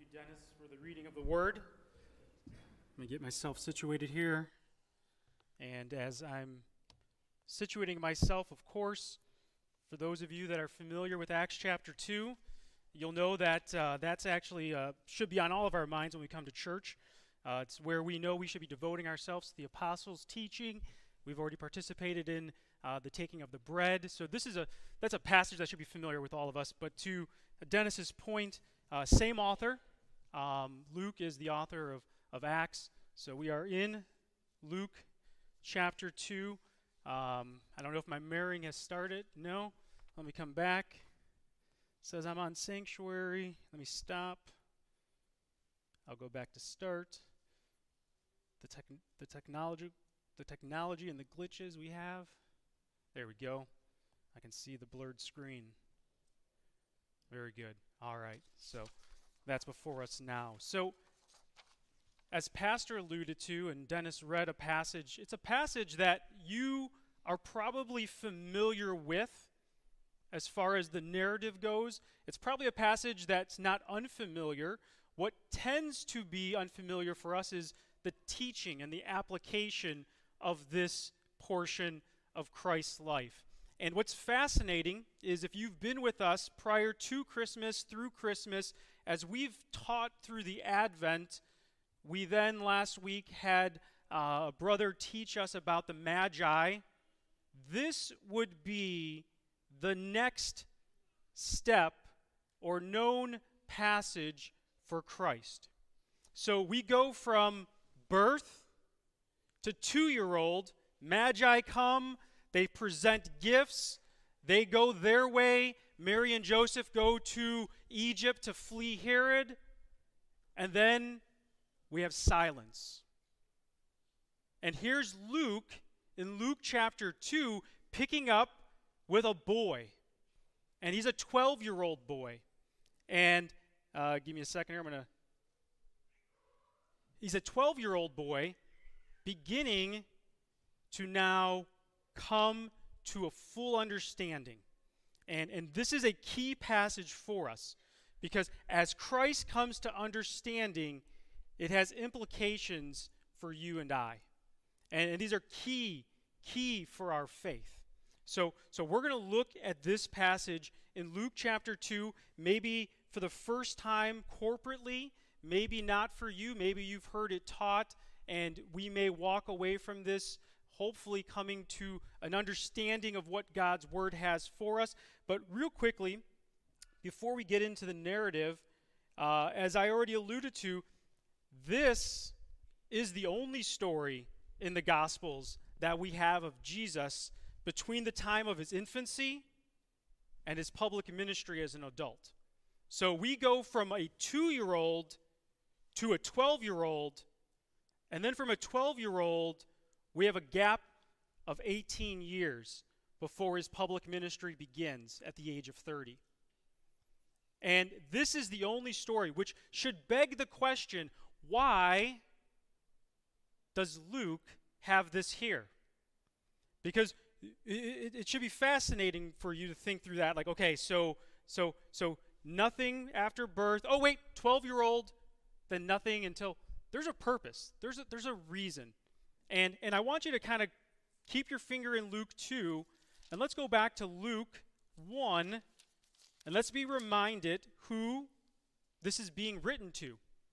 Dennis, for the reading of the Word. Let me get myself situated here. And as I'm situating myself, of course, for those of you that are familiar with Acts chapter 2, you'll know that that's actually should be on all of our minds when we come to church. It's where we know we should be devoting ourselves to the apostles' teaching. We've already participated in the taking of the bread. So that's a passage that should be familiar with all of us. But to Dennis's point, same author. Luke is the author of Acts. So we are in Luke chapter 2. I don't know if my mirroring has started. No? Let me come back. It says I'm on sanctuary. Let me stop. I'll go back to start. The technology and the glitches we have. There we go. I can see the blurred screen. Very good. All right. So that's before us now. So as Pastor alluded to, and Dennis read a passage, it's a passage that you are probably familiar with as far as the narrative goes. It's probably a passage that's not unfamiliar. What tends to be unfamiliar for us is the teaching and the application of this portion of Christ's life. And what's fascinating is if you've been with us prior to Christmas, through Christmas, as we've taught through the Advent, we then last week had a brother teach us about the Magi. This would be the next step or known passage for Christ. So we go from birth to 2-year-old. Magi come, they present gifts, they go their way. Mary and Joseph go to Egypt to flee Herod, and then we have silence. And here's Luke, in Luke chapter 2, picking up with a boy. And he's a 12-year-old boy. And give me a second here. He's a 12-year-old boy beginning to now come to a full understanding. And this is a key passage for us, because as Christ comes to understanding, it has implications for you and I. And these are key for our faith. So we're going to look at this passage in Luke chapter 2, maybe for the first time corporately, maybe not for you, maybe you've heard it taught, and we may walk away from this hopefully coming to an understanding of what God's Word has for us. But real quickly, before we get into the narrative, as I already alluded to, this is the only story in the Gospels that we have of Jesus between the time of his infancy and his public ministry as an adult. So we go from a 2-year-old to a 12-year-old, and then from a 12-year-old, we have a gap of 18 years before his public ministry begins at the age of 30. And this is the only story, which should beg the question, why does Luke have this here? Because it should be fascinating for you to think through that. Like, okay, so nothing after birth. Oh, wait, 12-year-old, then nothing until. There's a purpose. There's a reason. And I want you to kind of keep your finger in Luke 2, and let's go back to Luke 1, and let's be reminded who this is being written to.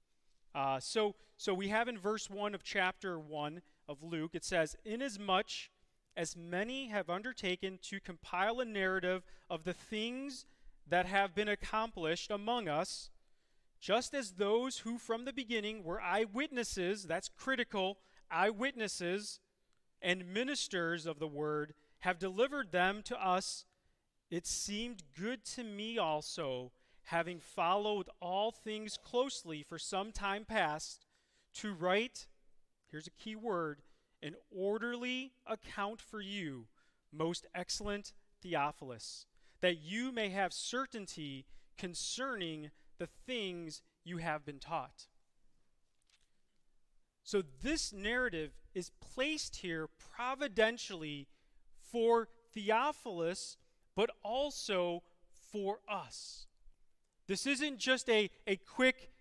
So we have in verse 1 of chapter 1 of Luke, it says, "Inasmuch as many have undertaken to compile a narrative of the things that have been accomplished among us, just as those who from the beginning were eyewitnesses," that's critical, eyewitnesses and ministers of the word, "have delivered them to us, it seemed good to me also, having followed all things closely for some time past, to write," here's a key word, "an orderly account for you, most excellent Theophilus, that you may have certainty concerning the things you have been taught." So this narrative is placed here providentially for Theophilus, but also for us. This isn't just a quick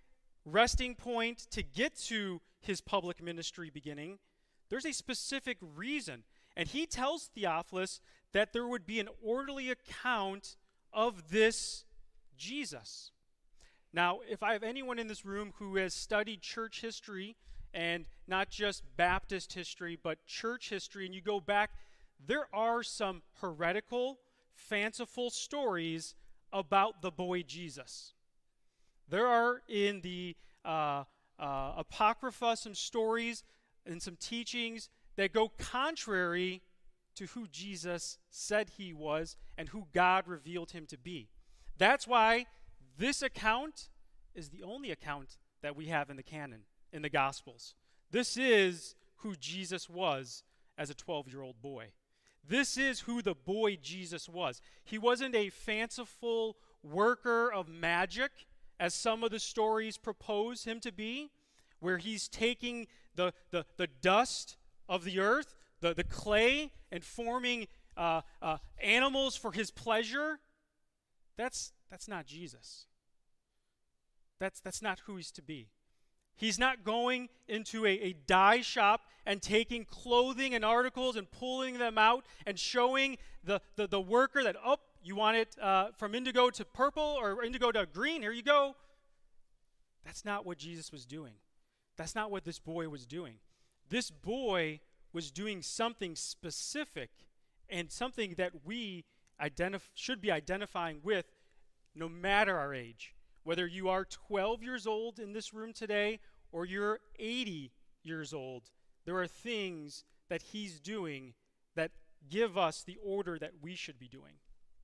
resting point to get to his public ministry beginning, there's a specific reason. And he tells Theophilus that there would be an orderly account of this Jesus. Now, if I have anyone in this room who has studied church history, and not just Baptist history, but church history, and you go back, there are some heretical, fanciful stories about the boy Jesus. There are in the Apocrypha some stories and some teachings that go contrary to who Jesus said he was and who God revealed him to be. That's why this account is the only account that we have in the canon, in the Gospels. This is who Jesus was as a 12-year-old boy. This is who the boy Jesus was. He wasn't a fanciful worker of magic, as some of the stories propose him to be, where he's taking the dust of the earth, the clay, and forming animals for his pleasure. That's not Jesus. That's not who he's to be. He's not going into a dye shop and taking clothing and articles and pulling them out and showing the worker that, oh, you want it from indigo to purple or indigo to green, here you go. That's not what Jesus was doing. That's not what this boy was doing. This boy was doing something specific and something that we should be identifying with no matter our age. Whether you are 12 years old in this room today or you're 80 years old, there are things that he's doing that give us the order that we should be doing.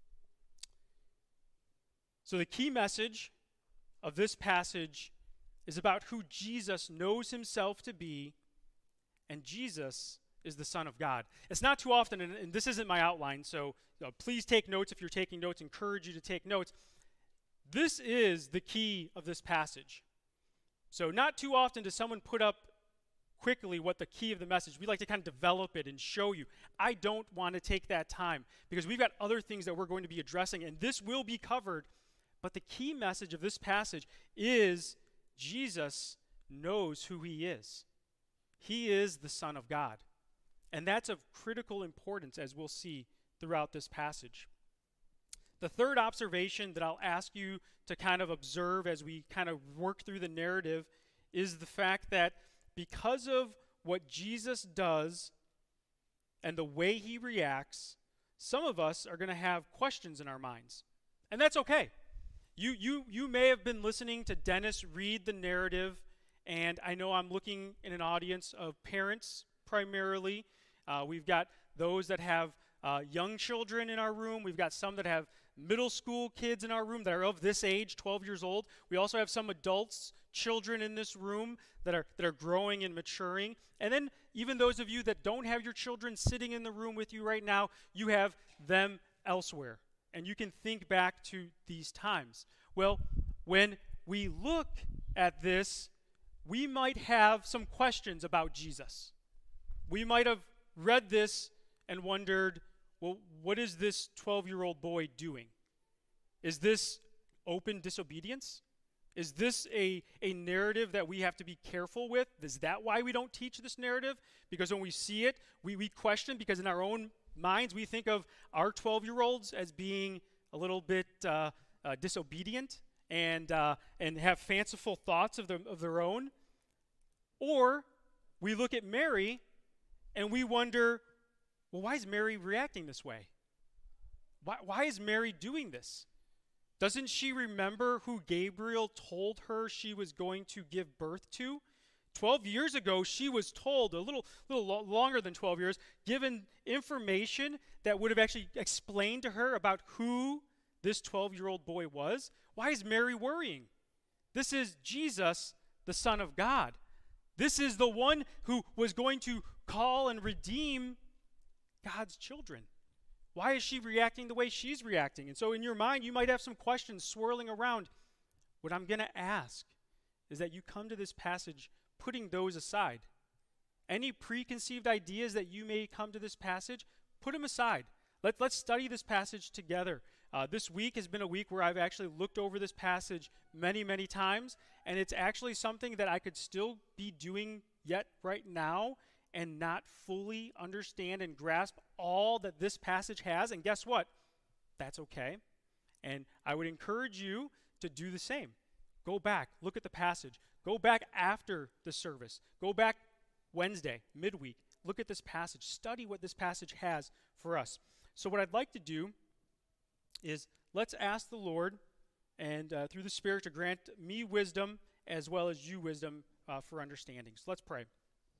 So the key message of this passage is about who Jesus knows himself to be, and Jesus is the Son of God. It's not too often, and this isn't my outline, so please take notes. If you're taking notes, encourage you to take notes. This is the key of this passage. So not too often does someone put up quickly what the key of the message. We like to kind of develop it and show you. I don't want to take that time because we've got other things that we're going to be addressing, and this will be covered. But the key message of this passage is Jesus knows who he is. He is the Son of God. And that's of critical importance, as we'll see throughout this passage. The third observation that I'll ask you to kind of observe as we kind of work through the narrative is the fact that because of what Jesus does and the way he reacts, some of us are going to have questions in our minds. And that's okay. You may have been listening to Dennis read the narrative, and I know I'm looking in an audience of parents primarily. We've got those that have young children in our room. We've got some that have middle school kids in our room that are of this age, 12 years old. We also have some adults, children in this room that are growing and maturing. And then even those of you that don't have your children sitting in the room with you right now, you have them elsewhere. And you can think back to these times. Well, when we look at this, we might have some questions about Jesus. We might have read this and wondered, well, what is this 12-year-old boy doing? Is this open disobedience? Is this a narrative that we have to be careful with? Is that why we don't teach this narrative? Because when we see it, we question, because in our own minds we think of our 12-year-olds as being a little bit disobedient and have fanciful thoughts of their own. Or we look at Mary and we wonder, well, why is Mary reacting this way? Why is Mary doing this? Doesn't she remember who Gabriel told her she was going to give birth to? 12 years ago, she was told, a little longer than 12 years, given information that would have actually explained to her about who this 12-year-old boy was. Why is Mary worrying? This is Jesus, the Son of God. This is the one who was going to call and redeem God's children. Why is she reacting the way she's reacting? And so in your mind, you might have some questions swirling around. What I'm going to ask is that you come to this passage putting those aside. Any preconceived ideas that you may come to this passage, put them aside. Let's study this passage together. This week has been a week where I've actually looked over this passage many, many times, and it's actually something that I could still be doing yet right now and not fully understand and grasp all that this passage has. And guess what? That's okay. And I would encourage you to do the same. Go back, look at the passage. Go back after the service. Go back Wednesday, midweek. Look at this passage. Study what this passage has for us. So what I'd like to do is let's ask the Lord and through the Spirit to grant me wisdom as well as you wisdom for understanding. So let's pray.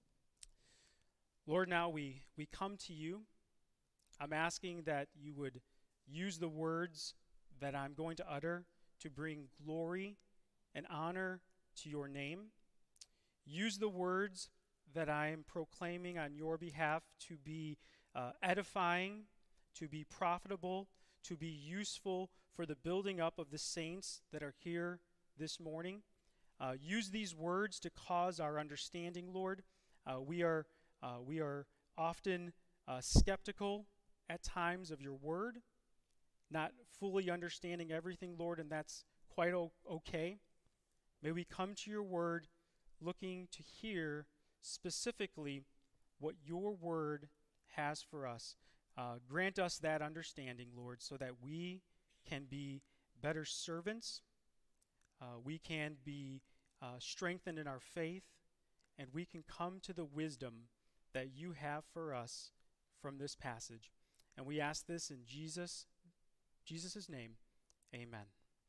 Lord, now we come to you. I'm asking that you would use the words that I'm going to utter to bring glory and honor to your name. Use the words that I am proclaiming on your behalf to be edifying, to be profitable, to be useful for the building up of the saints that are here this morning. Use these words to cause our understanding, Lord. We are often skeptical at times of your word, not fully understanding everything, Lord, and that's quite okay. May we come to your word looking to hear specifically what your word has for us. Grant us that understanding, Lord, so that we can be better servants, we can be strengthened in our faith, and we can come to the wisdom that you have for us from this passage. And we ask this in Jesus' name. Amen.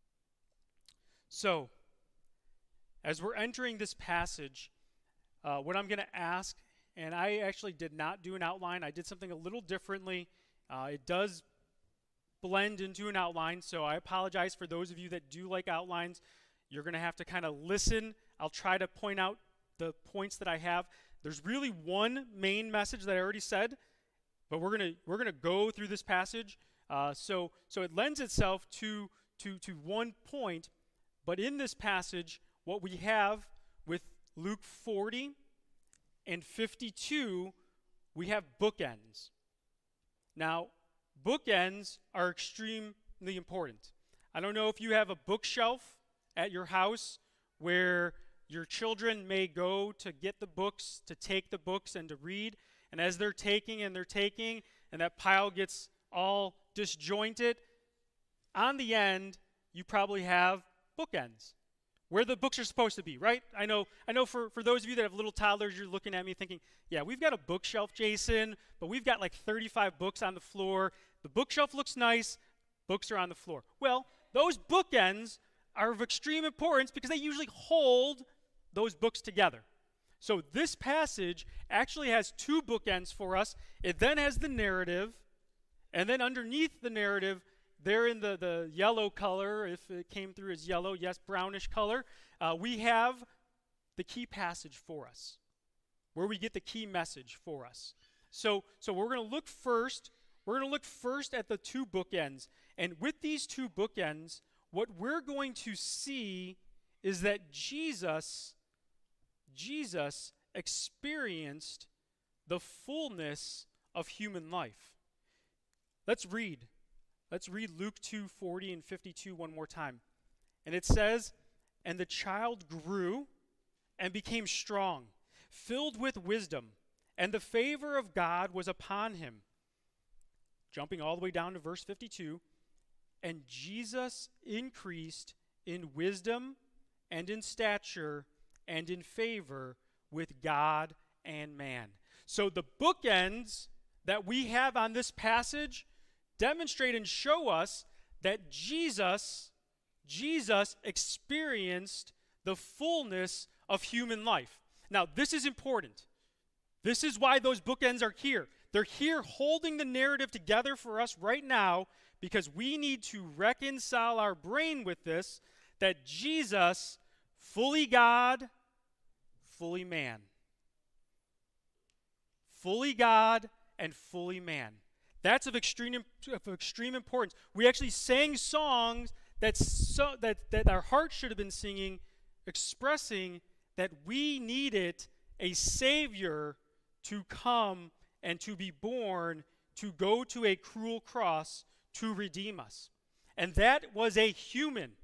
So, as we're entering this passage, what I'm going to ask, and I actually did not do an outline. I did something a little differently. It does blend into an outline, so I apologize for those of you that do like outlines. You're going to have to kind of listen. I'll try to point out the points that I have. There's really one main message that I already said, but we're gonna go through this passage. So it lends itself to one point. But in this passage, what we have with Luke 40 and 52, we have bookends. Now, bookends are extremely important. I don't know if you have a bookshelf at your house where your children may go to get the books, to take the books and to read, and as they're taking, and that pile gets all disjointed, on the end, you probably have bookends, where the books are supposed to be, right? I know for those of you that have little toddlers, you're looking at me thinking, yeah, we've got a bookshelf, Jason, but we've got like 35 books on the floor. The bookshelf looks nice, books are on the floor. Well, those bookends are of extreme importance because they usually hold those books together. So this passage actually has two bookends for us. It then has the narrative, and then underneath the narrative, there in the yellow color, if it came through as yellow, yes, brownish color, we have the key passage for us, where we get the key message for us. So we're going to look first. We're going to look first at the two bookends. And with these two bookends, what we're going to see is that Jesus experienced the fullness of human life. Let's read Luke 2:40 and 52 one more time. And it says, "And the child grew and became strong, filled with wisdom, and the favor of God was upon him." Jumping all the way down to verse 52, "And Jesus increased in wisdom and in stature and in favor with God and man." So the bookends that we have on this passage demonstrate and show us that Jesus experienced the fullness of human life. Now, this is important. This is why those bookends are here. They're here holding the narrative together for us right now because we need to reconcile our brain with this, that Jesus, fully God, fully man. Fully God and fully man. That's of extreme importance. We actually sang songs that our hearts should have been singing, expressing that we needed a Savior to come and to be born, to go to a cruel cross to redeem us. and that was a human.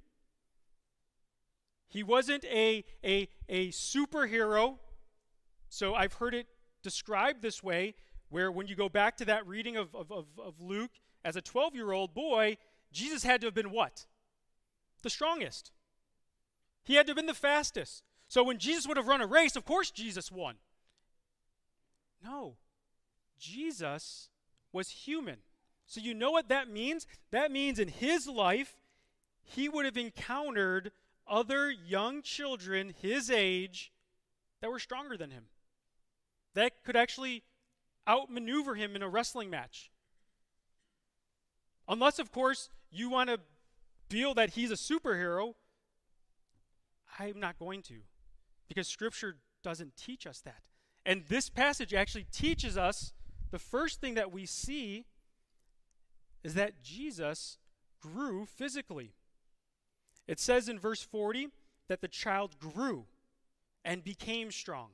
He wasn't a superhero. So I've heard it described this way, where when you go back to that reading of Luke, as a 12-year-old boy, Jesus had to have been what? The strongest. He had to have been the fastest. So when Jesus would have run a race, of course Jesus won. No. Jesus was human. So you know what that means? That means in his life, he would have encountered other young children his age that were stronger than him, that could actually outmaneuver him in a wrestling match. Unless, of course, you want to feel that he's a superhero. I'm not going to, because Scripture doesn't teach us that. And this passage actually teaches us, the first thing that we see is that Jesus grew physically. It says in verse 40 that the child grew and became strong.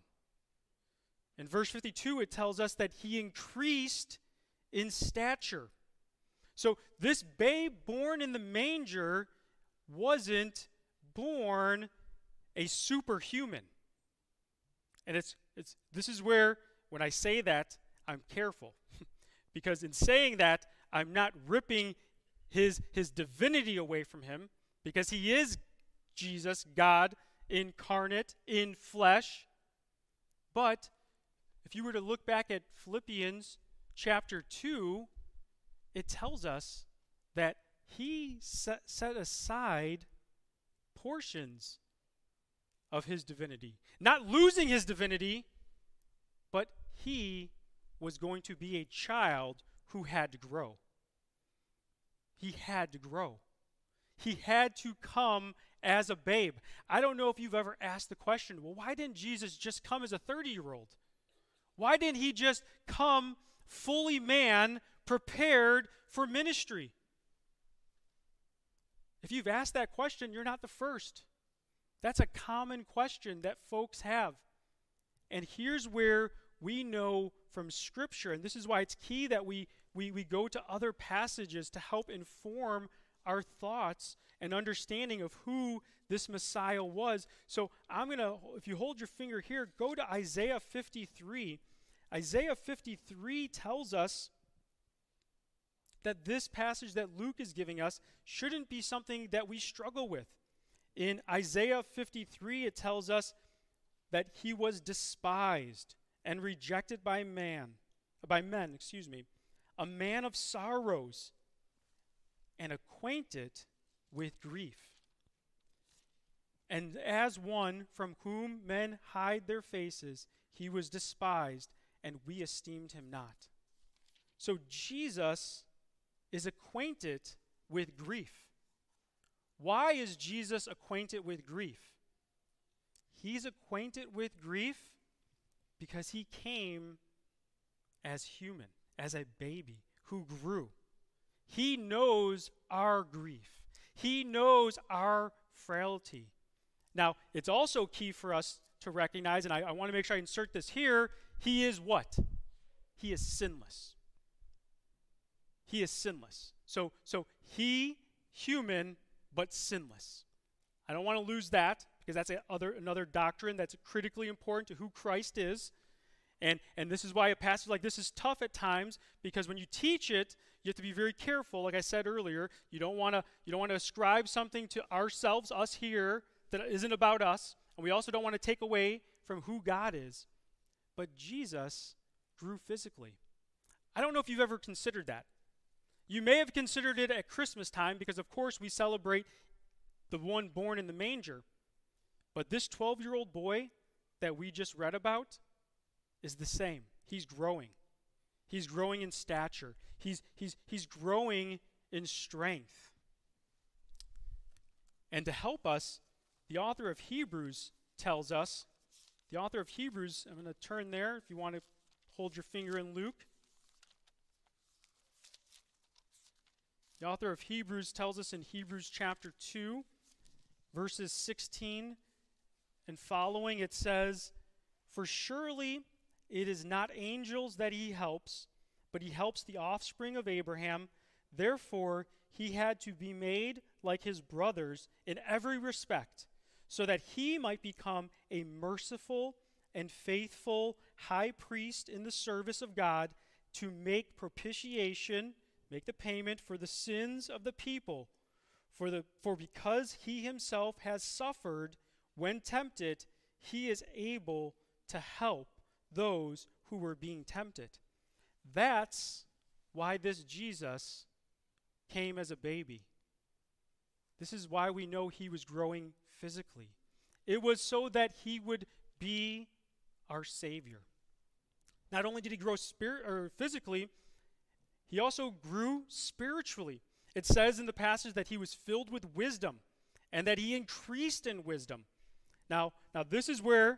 In verse 52, it tells us that he increased in stature. So this babe born in the manger wasn't born a superhuman. And this is where, when I say that, I'm careful. Because in saying that, I'm not ripping his divinity away from him, because he is Jesus, God incarnate in flesh. But if you were to look back at Philippians chapter 2, it tells us that he set aside portions of his divinity. Not losing his divinity, but he was going to be a child who had to grow. He had to grow. He had to come as a babe. I don't know if you've ever asked the question, well, why didn't Jesus just come as a 30-year-old? Why didn't he just come fully man, prepared for ministry? If you've asked that question, you're not the first. That's a common question that folks have. And here's where we know from Scripture, and this is why it's key that we go to other passages to help inform our thoughts and understanding of who this Messiah was. So I'm going to, if you hold your finger here, go to Isaiah 53. Isaiah 53 tells us that this passage that Luke is giving us shouldn't be something that we struggle with. In Isaiah 53, it tells us that he was despised and rejected by men, a man of sorrows and acquainted with grief. And as one from whom men hide their faces, he was despised, and we esteemed him not. So Jesus is acquainted with grief. Why is Jesus acquainted with grief? He's acquainted with grief because he came as human, as a baby who grew. He knows our grief. He knows our frailty. Now, it's also key for us to recognize, and I want to make sure I insert this here, he is what? He is sinless. He is sinless. So he, human, but sinless. I don't want to lose that, because that's another doctrine that's critically important to who Christ is. And this is why a passage like this is tough at times, because when you teach it, you have to be very careful. Like I said earlier, you don't want to ascribe something to ourselves, us here, that isn't about us, and we also don't want to take away from who God is. But Jesus grew physically. I don't know if you've ever considered that. You may have considered it at Christmas time, because of course we celebrate the one born in the manger. But this 12-year-old boy that we just read about is the same. He's growing. He's growing in stature. He's growing in strength. And to help us, the author of Hebrews tells us, I'm going to turn there if you want to hold your finger in Luke. The author of Hebrews tells us in Hebrews chapter 2, verses 16 and following, it says, "For surely it is not angels that he helps, but he helps the offspring of Abraham. Therefore, he had to be made like his brothers in every respect, so that he might become a merciful and faithful high priest in the service of God to make propitiation, make the payment for the sins of the people. For because he himself has suffered when tempted, he is able to help those who were being tempted. That's why this Jesus came as a baby. This is why we know he was growing physically. It was so that he would be our Savior. Not only did he grow physically, he also grew spiritually. It says in the passage that he was filled with wisdom and that he increased in wisdom. Now this is where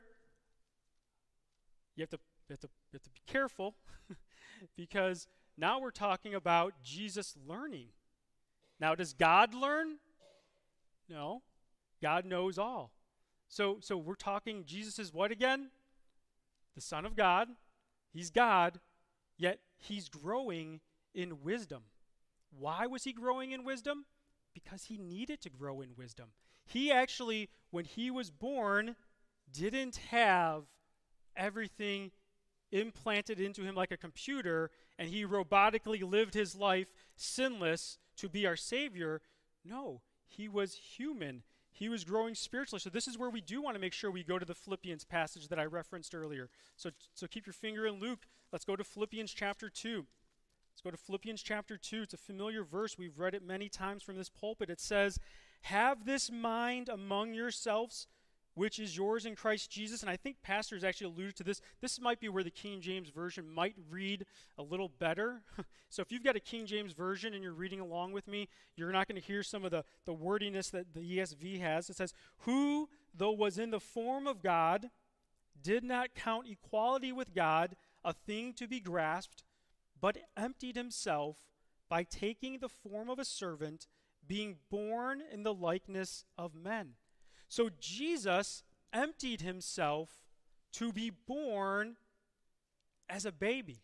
you have to be careful because now we're talking about Jesus learning. Now, does God learn? No. God knows all. So we're talking Jesus is what again? The Son of God. He's God, yet he's growing in wisdom. Why was he growing in wisdom? Because he needed to grow in wisdom. He actually, when he was born, didn't have everything implanted into him like a computer, and he robotically lived his life sinless to be our Savior. No, he was human. He was growing spiritually. So this is where we do want to make sure we go to the Philippians passage that I referenced earlier. So keep your finger in Luke. Let's go to Philippians chapter 2. Let's go to Philippians chapter 2. It's a familiar verse. We've read it many times from this pulpit. It says, "Have this mind among yourselves, which is yours in Christ Jesus." And I think pastors actually alluded to this. This might be where the King James Version might read a little better. So if you've got a King James Version and you're reading along with me, you're not going to hear some of the wordiness that the ESV has. It says, "Who, though was in the form of God, did not count equality with God a thing to be grasped, but emptied himself by taking the form of a servant, being born in the likeness of men." So Jesus emptied himself to be born as a baby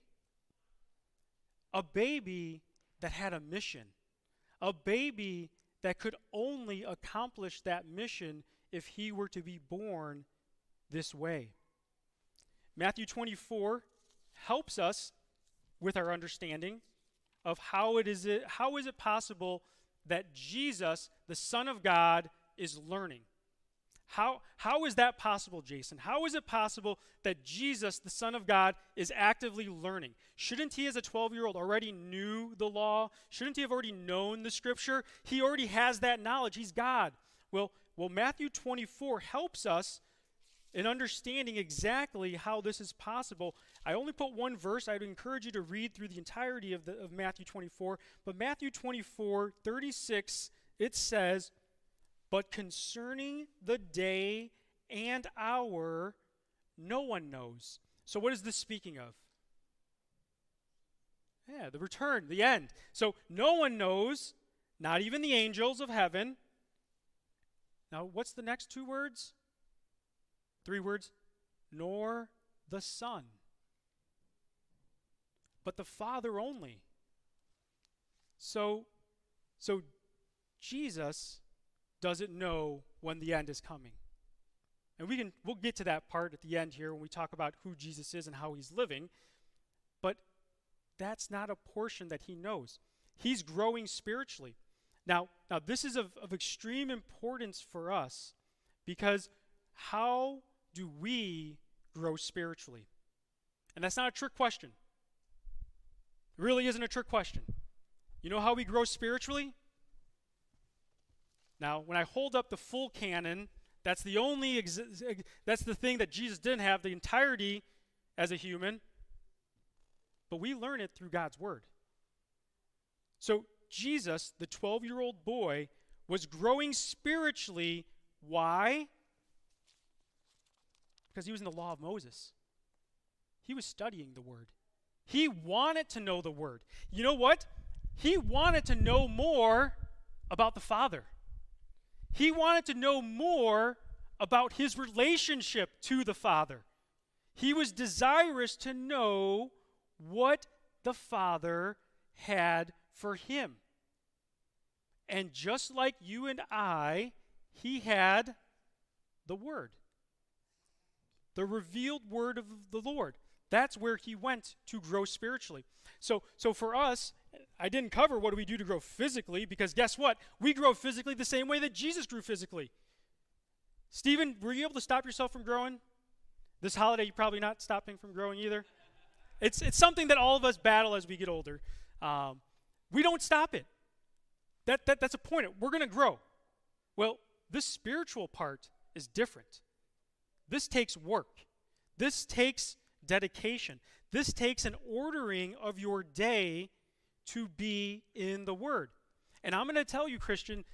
that had a mission, a baby that could only accomplish that mission if he were to be born this way. Matthew 24 helps us with our understanding of how is it possible that Jesus, the Son of God, is learning. How is that possible, Jason? How is it possible that Jesus, the Son of God, is actively learning? Shouldn't he, as a 12-year-old, already knew the law? Shouldn't he have already known the Scripture? He already has that knowledge. He's God. Well, Matthew 24 helps us in understanding exactly how this is possible. I only put one verse. I'd encourage you to read through the entirety of Matthew 24. But Matthew 24:36, it says, "But concerning the day and hour, no one knows." So what is this speaking of? Yeah, the return, the end. So no one knows, not even the angels of heaven. Now, what's the next two words? 3 words. Nor the Son, but the Father only. So Jesus doesn't know when the end is coming. And we'll get to that part at the end here when we talk about who Jesus is and how he's living. But that's not a portion that he knows. He's growing spiritually. Now this is of extreme importance for us, because how do we grow spiritually? And that's not a trick question. It really isn't a trick question. You know how we grow spiritually? Now, when I hold up the full canon, that's the thing that Jesus didn't have, the entirety as a human. But we learn it through God's Word. So Jesus, the 12-year-old boy, was growing spiritually. Why? Because he was in the law of Moses. He was studying the Word. He wanted to know the Word. You know what? He wanted to know more about the Father. He wanted to know more about his relationship to the Father. He was desirous to know what the Father had for him. And just like you and I, he had the Word, the revealed Word of the Lord. That's where he went to grow spiritually. So for us, I didn't cover what do we do to grow physically, because guess what? We grow physically the same way that Jesus grew physically. Stephen, were you able to stop yourself from growing? This holiday, you're probably not stopping from growing either. It's something that all of us battle as we get older. We don't stop it. That's a point. We're going to grow. Well, this spiritual part is different. This takes work. This takes dedication. This takes an ordering of your day to be in the Word. And I'm going to tell you, Christian,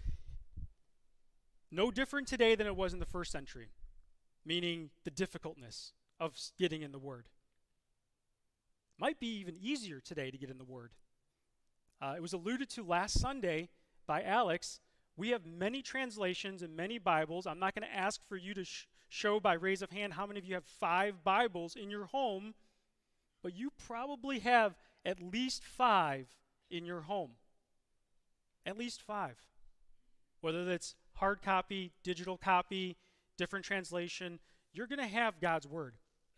no different today than it was in the first century, meaning the difficultness of getting in the Word. Might be even easier today to get in the Word. It was alluded to last Sunday by Alex. We have many translations and many Bibles. I'm not going to ask for you to show by raise of hand how many of you have 5 Bibles in your home, but you probably have at least 5 in your home. At least 5. Whether that's hard copy, digital copy, different translation, you're going to have God's Word.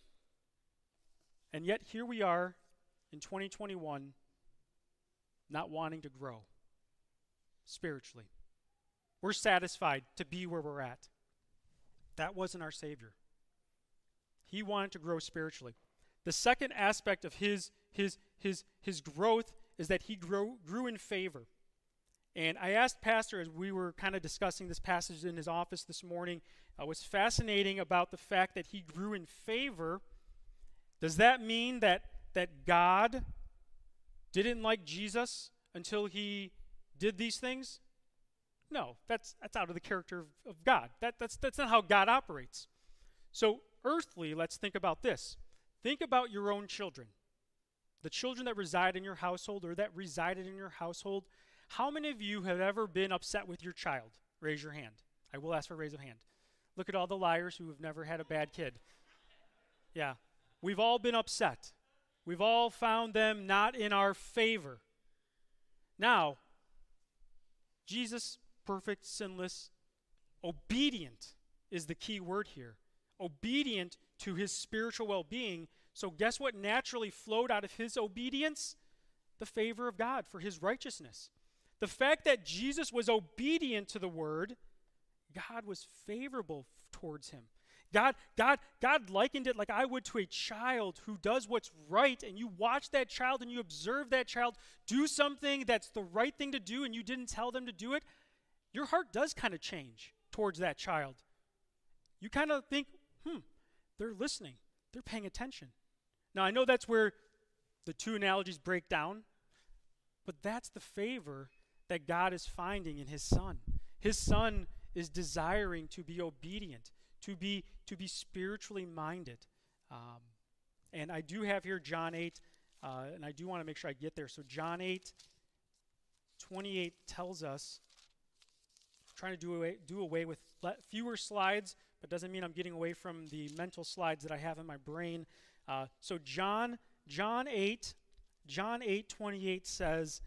And yet here we are in 2021 not wanting to grow spiritually. We're satisfied to be where we're at. That wasn't our Savior. He wanted to grow spiritually. The second aspect of his growth is that he grew in favor. And I asked Pastor, as we were kind of discussing this passage in his office this morning, was fascinating about the fact that he grew in favor. Does that mean that God didn't like Jesus until he did these things? No, that's out of the character of God. That's not how God operates. So earthly, let's think about this. Think about your own children. The children that reside in your household or that resided in your household. How many of you have ever been upset with your child? Raise your hand. I will ask for a raise of hand. Look at all the liars who have never had a bad kid. Yeah. We've all been upset. We've all found them not in our favor. Now, Jesus, perfect, sinless, obedient is the key word here. Obedient to his spiritual well-being. So guess what naturally flowed out of his obedience? The favor of God for his righteousness. The fact that Jesus was obedient to the word, God was favorable towards him. God likened it like I would to a child who does what's right, and you watch that child and you observe that child do something that's the right thing to do and you didn't tell them to do it. Your heart does kind of change towards that child. You kind of think, they're listening. They're paying attention. Now, I know that's where the two analogies break down, but that's the favor that God is finding in his Son. His Son is desiring to be obedient, to be spiritually minded. And I do have here John 8, and I do want to make sure I get there. So John 8:28 tells us, I'm trying to do away with fewer slides, but doesn't mean I'm getting away from the mental slides that I have in my brain. So John 8:28 says,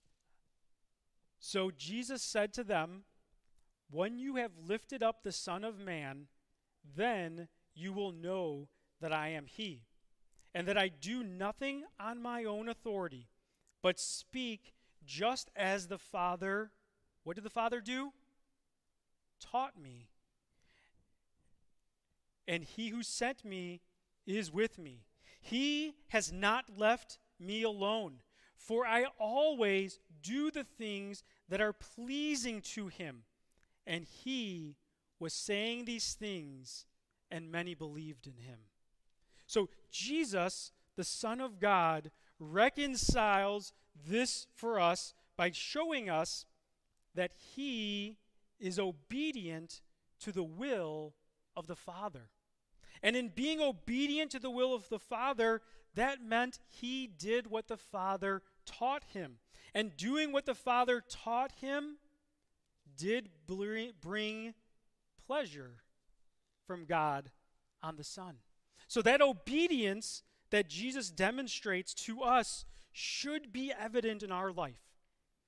"So Jesus said to them, 'When you have lifted up the Son of Man, then you will know that I am he, and that I do nothing on my own authority, but speak just as the Father,'" what did the Father do? "Taught me. And he who sent me is with me. He has not left me alone, for I always do the things that are pleasing to him." And he was saying these things, and many believed in him. So Jesus, the Son of God, reconciles this for us by showing us that he is obedient to the will of the Father. And in being obedient to the will of the Father, that meant he did what the Father taught him. And doing what the Father taught him did bring pleasure from God on the Son. So that obedience that Jesus demonstrates to us should be evident in our life.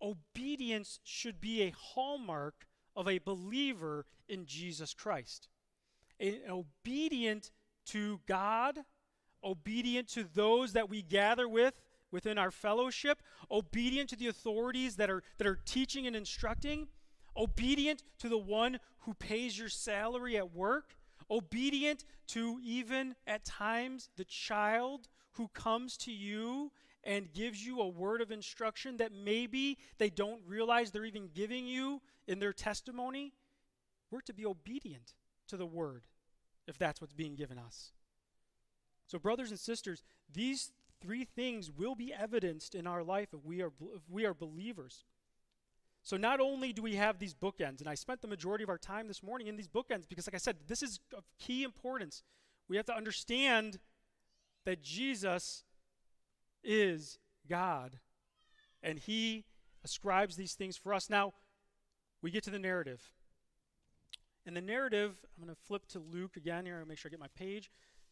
obedience should be a hallmark of a believer in Jesus Christ. Obedient to God, obedient to those that we gather within our fellowship, obedient to the authorities that are teaching and instructing, obedient to the one who pays your salary at work, obedient to even at times the child who comes to you and gives you a word of instruction that maybe they don't realize they're even giving you in their testimony. We're to be obedient to the word if that's what's being given us. So brothers and sisters, these three things will be evidenced in our life if we are believers. So not only do we have these bookends, and I spent the majority of our time this morning in these bookends because, like I said, this is of key importance. We have to understand that Jesus is God, and he ascribes these things for us. Now, we get to the narrative. In the narrative, I'm going to flip to Luke again here. I'll make sure I get my page.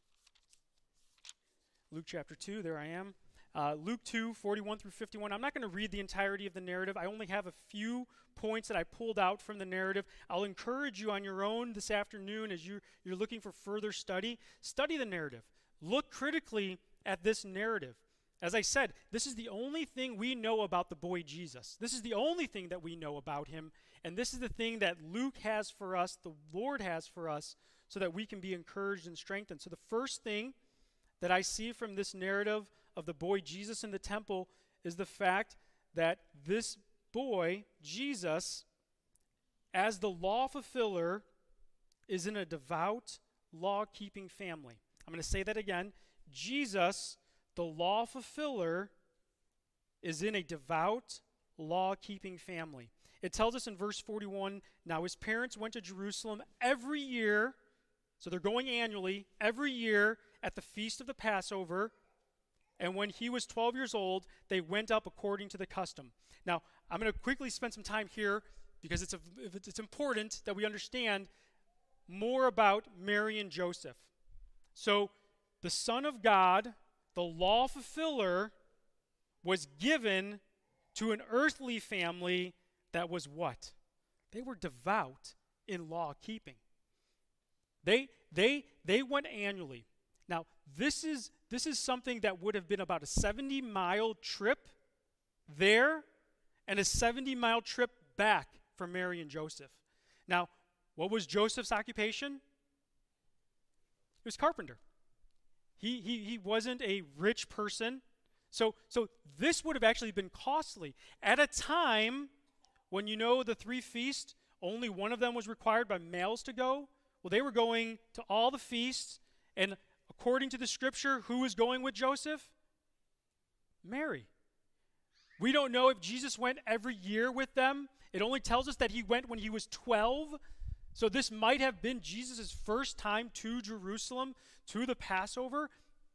Luke chapter 2, there I am. Luke 2, 41 through 51. I'm not going to read the entirety of the narrative. I only have a few points that I pulled out from the narrative. I'll encourage you on your own this afternoon as you're looking for further study. Study the narrative. Look critically at this narrative. As I said, this is the only thing we know about the boy Jesus. This is the only thing that we know about him. And this is the thing that Luke has for us, the Lord has for us, so that we can be encouraged and strengthened. So the first thing that I see from this narrative of the boy Jesus in the temple is the fact that this boy, Jesus, as the law fulfiller, is in a devout, law-keeping family. I'm going to say that again. Jesus, the law fulfiller, is in a devout, law-keeping family. It tells us in verse 41, now his parents went to Jerusalem every year, so they're going annually, every year at the feast of the Passover, and when he was 12 years old, they went up according to the custom. Now, I'm going to quickly spend some time here because it's important that we understand more about Mary and Joseph. So, the Son of God, the law fulfiller, was given to an earthly family that was what? They were devout in law keeping. They went annually. Now, this is something that would have been about a 70-mile trip there and a 70-mile trip back for Mary and Joseph. Now, what was Joseph's occupation? He was carpenter. He wasn't a rich person. So this would have actually been costly. At a time when the three feasts, only one of them was required by males to go. Well, they were going to all the feasts, and according to the scripture, who was going with Joseph? Mary. We don't know if Jesus went every year with them. It only tells us that he went when he was 12. So this might have been Jesus' first time to Jerusalem, to the Passover.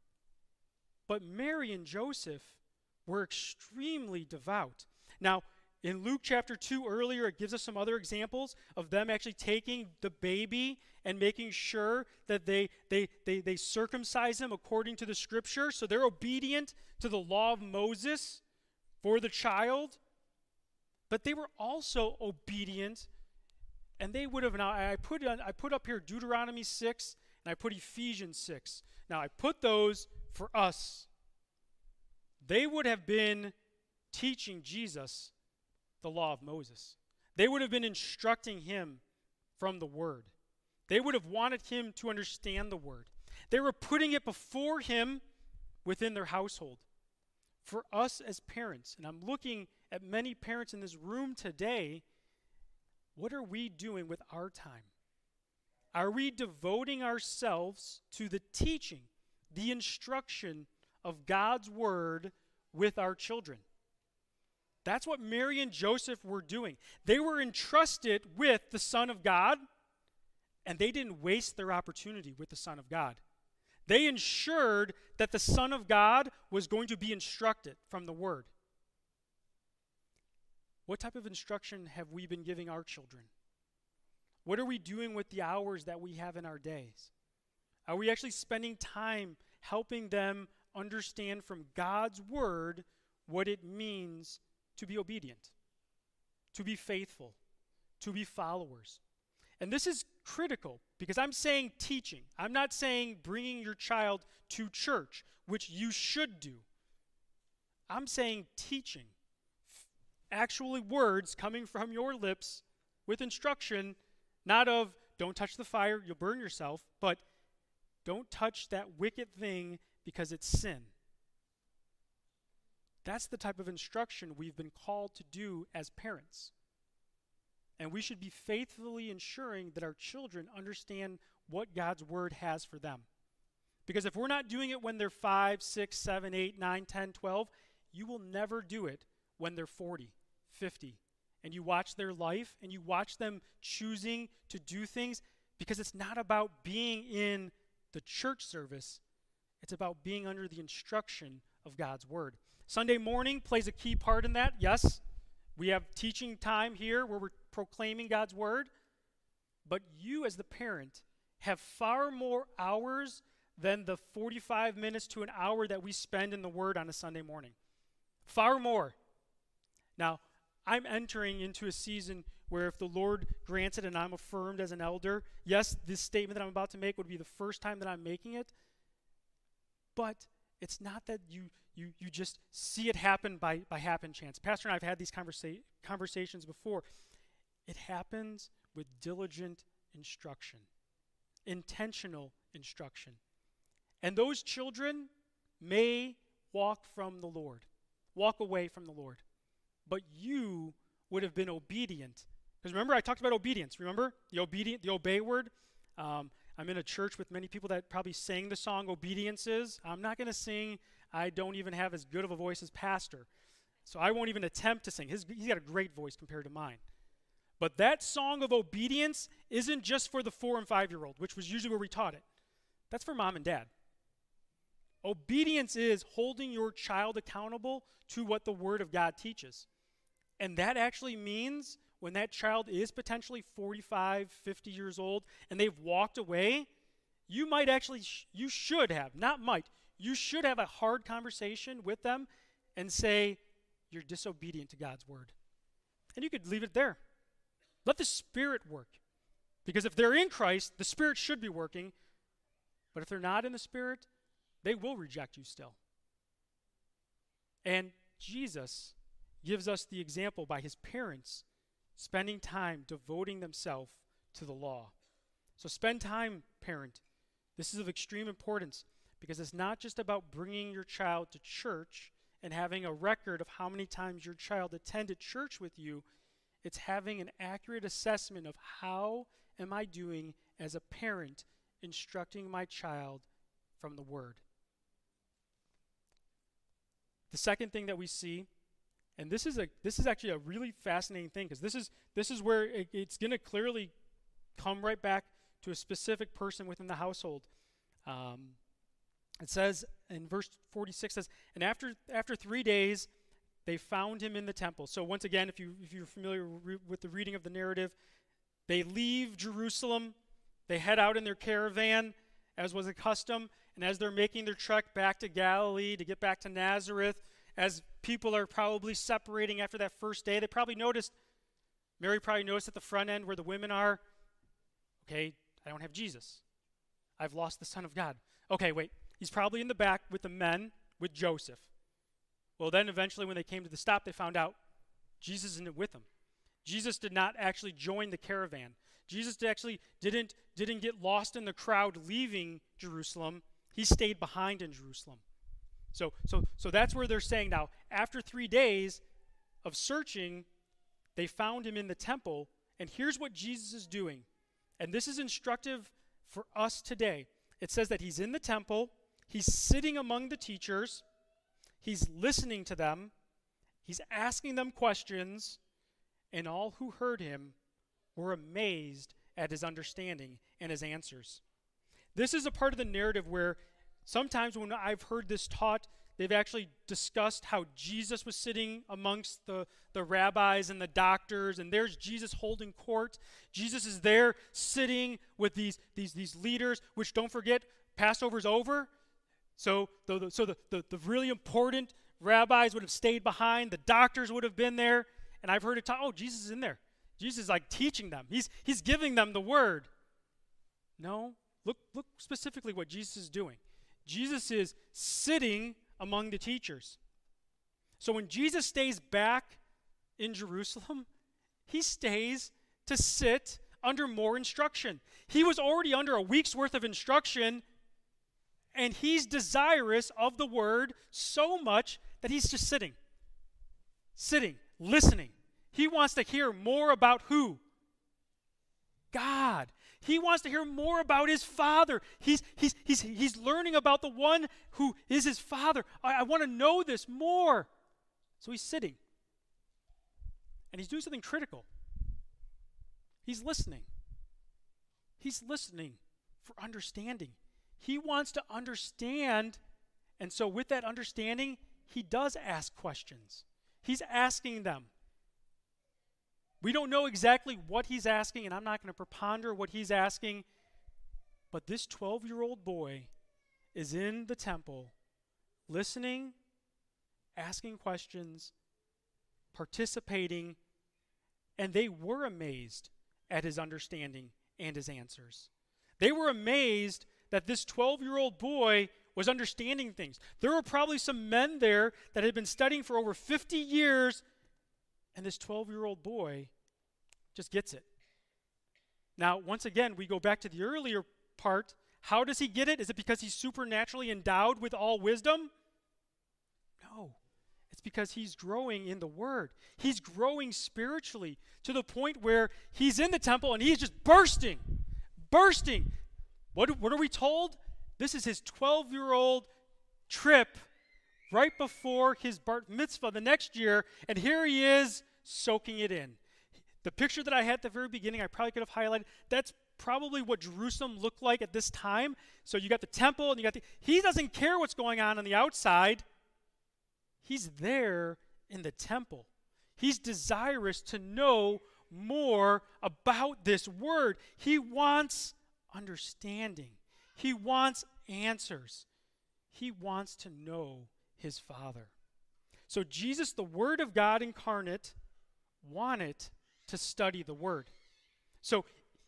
But Mary and Joseph were extremely devout. Now, in Luke chapter 2 earlier, it gives us some other examples of them actually taking the baby and making sure that they circumcise him according to the scripture. So they're obedient to the law of Moses for the child. But they were also obedient, and they would have, now I put up here Deuteronomy 6, and I put Ephesians 6. Now I put those for us. They would have been teaching Jesus the law of Moses. They would have been instructing him from the word. They would have wanted him to understand the word. They were putting it before him within their household. For us as parents, and I'm looking at many parents in this room today, what are we doing with our time? Are we devoting ourselves to the teaching, the instruction of God's word with our children? That's what Mary and Joseph were doing. They were entrusted with the Son of God, and they didn't waste their opportunity with the Son of God. They ensured that the Son of God was going to be instructed from the Word. What type of instruction have we been giving our children? What are we doing with the hours that we have in our days? Are we actually spending time helping them understand from God's Word what it means to be obedient? to be faithful, to be followers. And this is critical because I'm saying teaching. I'm not saying bringing your child to church, which you should do. I'm saying teaching. Actually words coming from your lips with instruction, not of don't touch the fire, you'll burn yourself, but don't touch that wicked thing because it's sin. That's the type of instruction we've been called to do as parents. And we should be faithfully ensuring that our children understand what God's word has for them. Because if we're not doing it when they're 5, 6, 7, 8, 9, 10, 12, you will never do it when they're 40, 50. And you watch their life and you watch them choosing to do things, because it's not about being in the church service. It's about being under the instruction of God's word. Sunday morning plays a key part in that. Yes, we have teaching time here where we're proclaiming God's word. But you as the parent have far more hours than the 45 minutes to an hour that we spend in the word on a Sunday morning. Far more. Now, I'm entering into a season where if the Lord grants it and I'm affirmed as an elder, yes, this statement that I'm about to make would be the first time that I'm making it. But it's not that you just see it happen by happen chance. Pastor and I have had these conversations before. It happens with diligent instruction, intentional instruction. And those children may walk from the Lord, walk away from the Lord. But you would have been obedient. Because remember, I talked about obedience. Remember? The obey word. I'm in a church with many people that probably sang the song Obedience Is. I'm not going to sing. I don't even have as good of a voice as Pastor. So I won't even attempt to sing. He's got a great voice compared to mine. But that song of obedience isn't just for the 4 and 5-year-old, which was usually where we taught it. That's for mom and dad. Obedience is holding your child accountable to what the Word of God teaches. And that actually means when that child is potentially 45, 50 years old, and they've walked away, you might actually, you should have, not might, you should have a hard conversation with them and say, you're disobedient to God's word. And you could leave it there. Let the Spirit work. Because if they're in Christ, the Spirit should be working. But if they're not in the Spirit, they will reject you still. And Jesus gives us the example by his parents spending time devoting themselves to the law. So spend time, parent. This is of extreme importance because it's not just about bringing your child to church and having a record of how many times your child attended church with you. It's having an accurate assessment of how am I doing as a parent instructing my child from the Word. The second thing that we see, and this is actually a really fascinating thing because this is where it's going to clearly come right back to a specific person within the household. It says in verse 46 says, and after 3 days they found him in the temple. So once again, if you're familiar with the reading of the narrative, they leave Jerusalem, they head out in their caravan as was the custom, and as they're making their trek back to Galilee to get back to Nazareth, as people are probably separating after that first day, Mary probably noticed at the front end where the women are, okay, I don't have Jesus. I've lost the Son of God. Okay, wait, he's probably in the back with the men, with Joseph. Well, then eventually when they came to the stop, they found out Jesus isn't with them. Jesus did not actually join the caravan. Jesus actually didn't get lost in the crowd leaving Jerusalem. He stayed behind in Jerusalem. So that's where they're saying now, after 3 days of searching, they found him in the temple. And here's what Jesus is doing. And this is instructive for us today. It says that he's in the temple. He's sitting among the teachers. He's listening to them. He's asking them questions. And all who heard him were amazed at his understanding and his answers. This is a part of the narrative where sometimes when I've heard this taught, they've actually discussed how Jesus was sitting amongst the rabbis and the doctors, and there's Jesus holding court. Jesus is there sitting with these leaders, which don't forget, Passover's over. So the really important rabbis would have stayed behind. The doctors would have been there. and I've heard it taught, oh, Jesus is in there. Jesus is like teaching them. He's giving them the word. No, look specifically what Jesus is doing. Jesus is sitting among the teachers. So when Jesus stays back in Jerusalem, he stays to sit under more instruction. He was already under a week's worth of instruction, and he's desirous of the word so much that he's just sitting, listening. He wants to hear more about who? God. He wants to hear more about his Father. He's learning about the one who is his Father. I want to know this more. So he's sitting. And he's doing something critical. He's listening. He's listening for understanding. He wants to understand. And so with that understanding, he does ask questions. He's asking them. We don't know exactly what he's asking, and I'm not going to preponder what he's asking, but this 12-year-old boy is in the temple, listening, asking questions, participating, and they were amazed at his understanding and his answers. They were amazed that this 12-year-old boy was understanding things. There were probably some men there that had been studying for over 50 years, and this 12-year-old boy just gets it. Now, once again, we go back to the earlier part. How does he get it? Is it because he's supernaturally endowed with all wisdom? No. It's because he's growing in the Word. He's growing spiritually to the point where he's in the temple and he's just bursting. What are we told? This is his 12-year-old trip right before his bar mitzvah the next year, and here he is soaking it in. The picture that I had at the very beginning, I probably could have highlighted, that's probably what Jerusalem looked like at this time. So you got the temple, and he doesn't care what's going on the outside. He's there in the temple. He's desirous to know more about this word. He wants understanding. He wants answers. He wants to know his Father. So Jesus, the Word of God incarnate, wanted to study the Word. So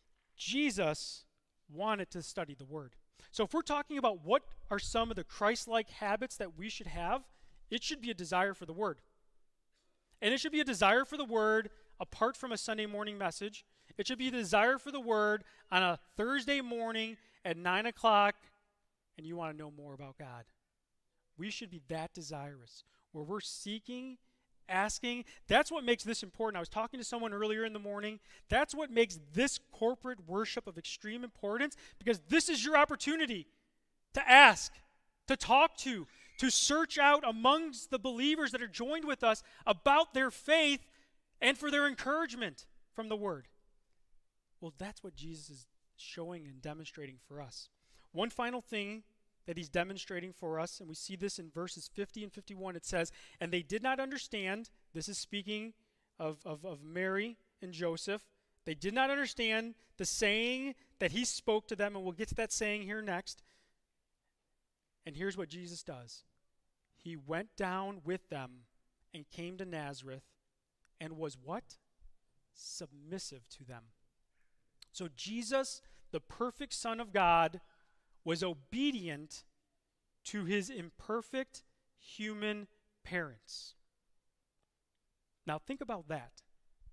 Jesus wanted to study the Word. So if we're talking about what are some of the Christ-like habits that we should have, it should be a desire for the Word. And it should be a desire for the Word apart from a Sunday morning message. It should be a desire for the Word on a Thursday morning at 9 o'clock, and you want to know more about God. We should be that desirous, where we're seeking, asking. That's what makes this important. I was talking to someone earlier in the morning. That's what makes this corporate worship of extreme importance, because this is your opportunity to ask, to talk to search out amongst the believers that are joined with us about their faith and for their encouragement from the Word. Well, that's what Jesus is showing and demonstrating for us. One final thing that he's demonstrating for us, and we see this in verses 50 and 51. It says, and they did not understand, this is speaking of Mary and Joseph, they did not understand the saying that he spoke to them, and we'll get to that saying here next. And here's what Jesus does. He went down with them and came to Nazareth and was what? Submissive to them. So Jesus, the perfect Son of God, was obedient to his imperfect human parents. Now think about that.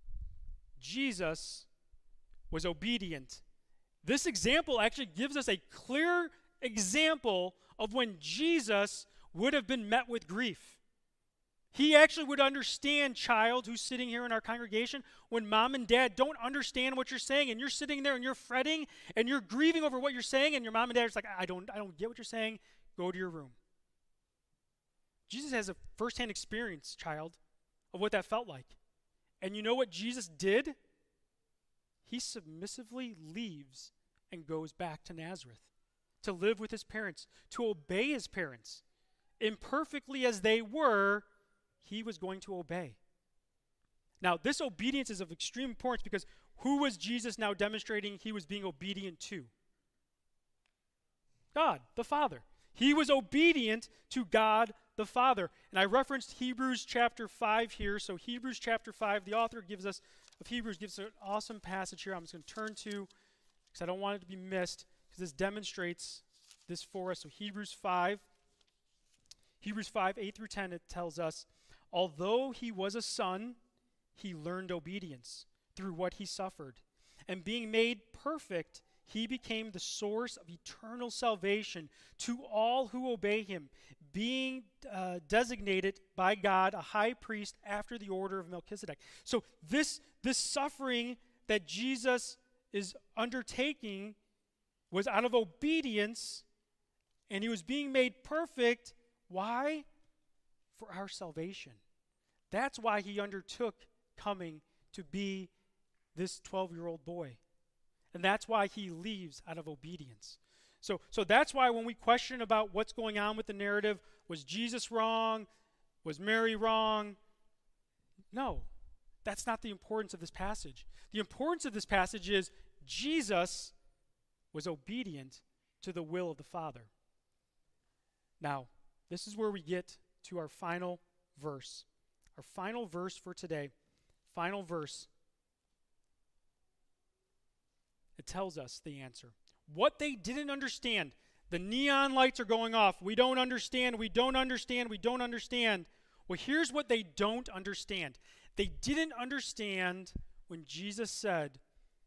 Jesus was obedient. This example actually gives us a clear example of when Jesus would have been met with grief. He actually would understand, child who's sitting here in our congregation, when mom and dad don't understand what you're saying, and you're sitting there and you're fretting and you're grieving over what you're saying, and your mom and dad are like, I don't get what you're saying. Go to your room. Jesus has a firsthand experience, child, of what that felt like. And you know what Jesus did? He submissively leaves and goes back to Nazareth to live with his parents, to obey his parents. Imperfectly as they were, he was going to obey. Now, this obedience is of extreme importance because who was Jesus now demonstrating he was being obedient to? God, the Father. He was obedient to God, the Father. And I referenced Hebrews chapter 5 here. So Hebrews chapter 5, the author of Hebrews gives an awesome passage here I'm just going to turn to because I don't want it to be missed because this demonstrates this for us. So Hebrews 5, 8 through 10, it tells us, although he was a son, he learned obedience through what he suffered. And being made perfect, he became the source of eternal salvation to all who obey him, being designated by God a high priest after the order of Melchizedek. So this suffering that Jesus is undertaking was out of obedience, and he was being made perfect. Why? For our salvation. That's why he undertook coming to be this 12-year-old boy. And that's why he leaves out of obedience. So that's why when we question about what's going on with the narrative, was Jesus wrong? Was Mary wrong? No, that's not the importance of this passage. The importance of this passage is Jesus was obedient to the will of the Father. Now, this is where we get to our final verse. Our final verse for today. Final verse. It tells us the answer. What they didn't understand. The neon lights are going off. We don't understand. We don't understand. We don't understand. Well, here's what they don't understand. They didn't understand when Jesus said,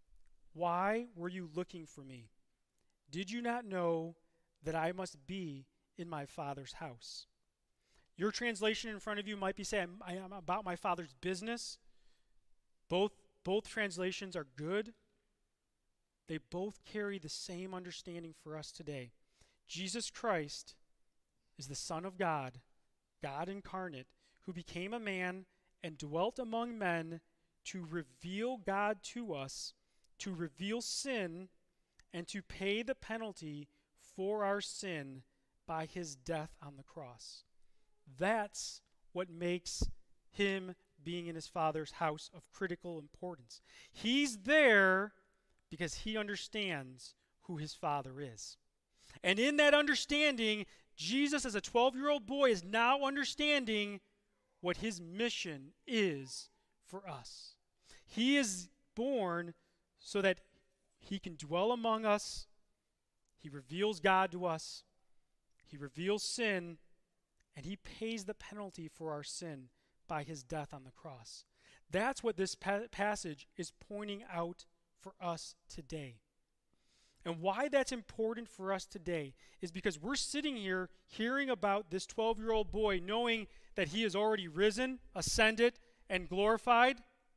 "Why were you looking for me? Did you not know that I must be in my Father's house?" Your translation in front of you might be saying, I am about my Father's business. Both translations are good. They both carry the same understanding for us today. Jesus Christ is the Son of God, God incarnate, who became a man and dwelt among men to reveal God to us, to reveal sin, and to pay the penalty for our sin by his death on the cross. That's what makes him being in his Father's house of critical importance. He's there because he understands who his Father is. And in that understanding, Jesus as a 12-year-old boy is now understanding what his mission is for us. He is born so that he can dwell among us. He reveals God to us. He reveals sin, and he pays the penalty for our sin by his death on the cross. That's what this passage is pointing out for us today. And why that's important for us today is because we're sitting here hearing about this 12-year-old boy knowing that he has already risen, ascended, and glorified.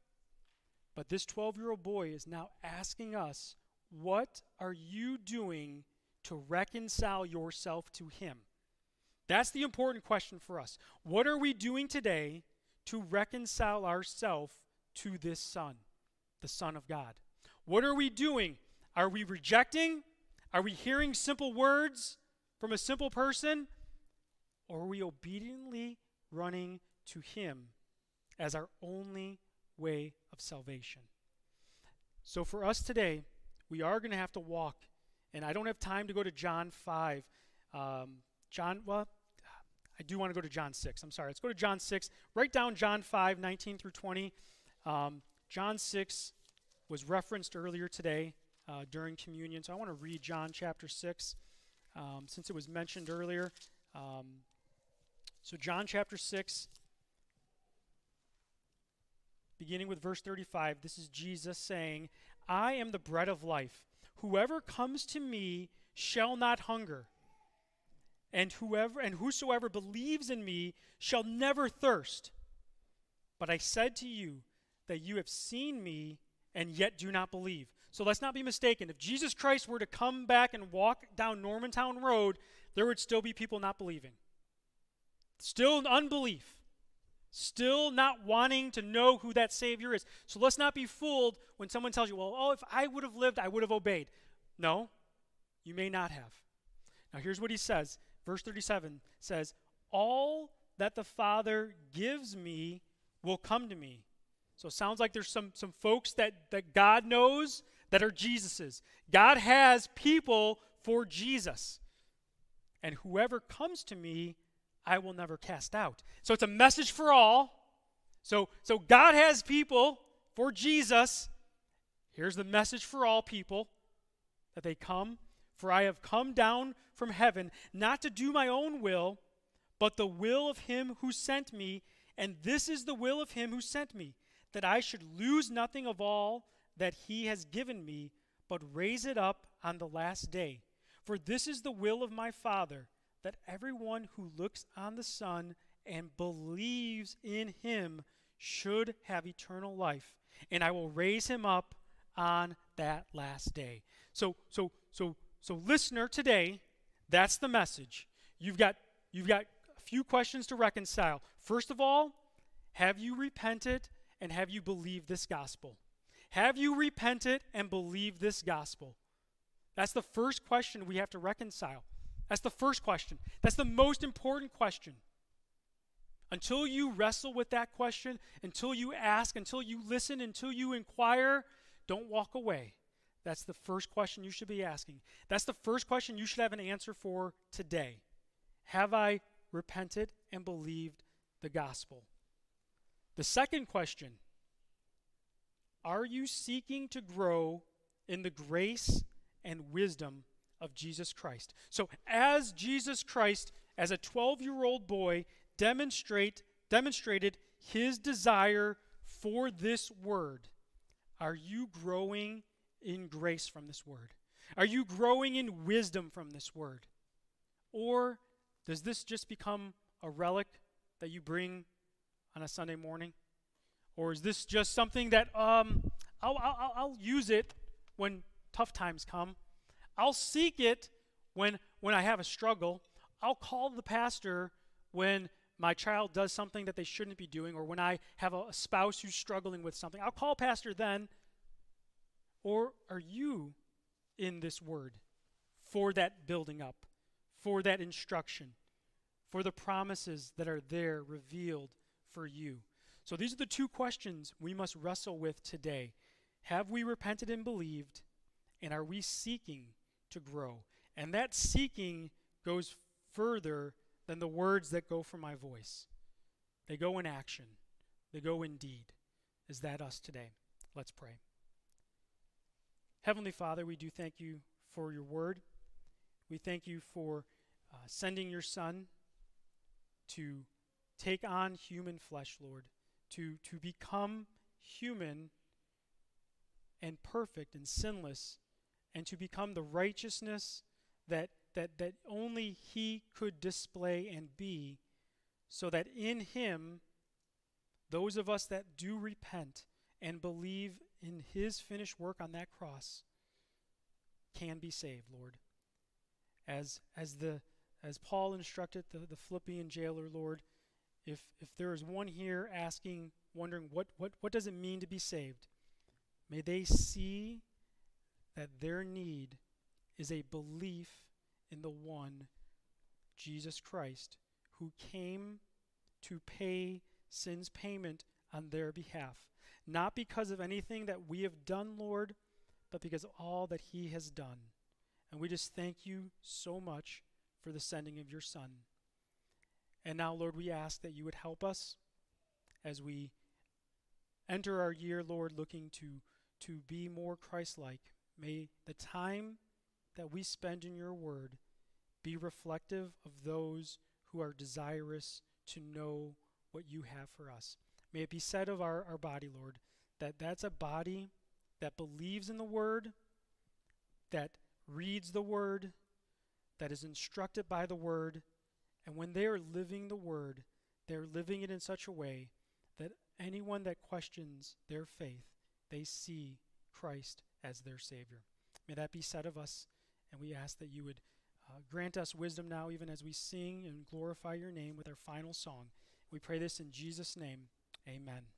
But this 12-year-old boy is now asking us, what are you doing to reconcile yourself to him? That's the important question for us. What are we doing today to reconcile ourselves to this Son, the Son of God? What are we doing? Are we rejecting? Are we hearing simple words from a simple person? Or are we obediently running to him as our only way of salvation? So for us today, we are going to have to walk. And I don't have time to go to John 5. I do want to go to John 6. I'm sorry. Let's go to John 6. Write down John 5, 19 through 20. John 6 was referenced earlier today during communion. So I want to read John chapter 6 since it was mentioned earlier. So John chapter 6, beginning with verse 35, this is Jesus saying, "I am the bread of life. Whoever comes to me shall not hunger. And whosoever believes in me shall never thirst. But I said to you that you have seen me and yet do not believe." So let's not be mistaken. If Jesus Christ were to come back and walk down Normantown Road, there would still be people not believing. Still unbelief. Still not wanting to know who that Savior is. So let's not be fooled when someone tells you, well, if I would have lived, I would have obeyed. No, you may not have. Now here's what he says. Verse 37 says, "All that the Father gives me will come to me." So it sounds like there's some folks that God knows that are Jesus's. God has people for Jesus. "And whoever comes to me, I will never cast out. So it's a message for all. So God has people for Jesus. Here's the message for all people, that they come. For I have come down from heaven, not to do my own will, but the will of him who sent me. And this is the will of him who sent me, that I should lose nothing of all that he has given me, but raise it up on the last day. For this is the will of my Father, that everyone who looks on the Son and believes in him should have eternal life, and I will raise him up on that last day. So listener, today, that's the message. You've got a few questions to reconcile. First of all, have you repented and have you believed this gospel? Have you repented and believed this gospel? That's the first question we have to reconcile. That's the first question. That's the most important question. Until you wrestle with that question, until you ask, until you listen, until you inquire, don't walk away. That's the first question you should be asking. That's the first question you should have an answer for today. Have I repented and believed the gospel? The second question, are you seeking to grow in the grace and wisdom of Jesus Christ? So as Jesus Christ, as a 12-year-old boy, demonstrated his desire for this word, are you growing in grace from this word? Are you growing in wisdom from this word? Or does this just become a relic that you bring on a Sunday morning? Or is this just something that I'll use it when tough times come? I'll seek it when I have a struggle. I'll call the pastor when my child does something that they shouldn't be doing, or when I have a spouse who's struggling with something. I'll call pastor then. Or are you in this word for that building up, for that instruction, for the promises that are there revealed for you? So these are the two questions we must wrestle with today. Have we repented and believed, and are we seeking to grow? And that seeking goes further than the words that go from my voice. They go in action. They go in deed. Is that us today? Let's pray. Heavenly Father, we do thank you for your word. We thank you for sending your Son to take on human flesh, Lord, to become human and perfect and sinless, and to become the righteousness that only he could display and be, so that in him, those of us that do repent and believe in his finished work on that cross can be saved, Lord. As Paul instructed the Philippian jailer, Lord, if there is one here asking, wondering what does it mean to be saved, may they see that their need is a belief in the one, Jesus Christ, who came to pay sin's payment on their behalf. Not because of anything that we have done, Lord, but because of all that he has done. And we just thank you so much for the sending of your Son. And now, Lord, we ask that you would help us as we enter our year, Lord, looking to be more Christ-like. May the time that we spend in your word be reflective of those who are desirous to know what you have for us. May it be said of our body, Lord, that that's a body that believes in the word, that reads the word, that is instructed by the word, and when they are living the word, they're living it in such a way that anyone that questions their faith, they see Christ as their Savior. May that be said of us, and we ask that you would grant us wisdom now, even as we sing and glorify your name with our final song. We pray this in Jesus' name. Amen.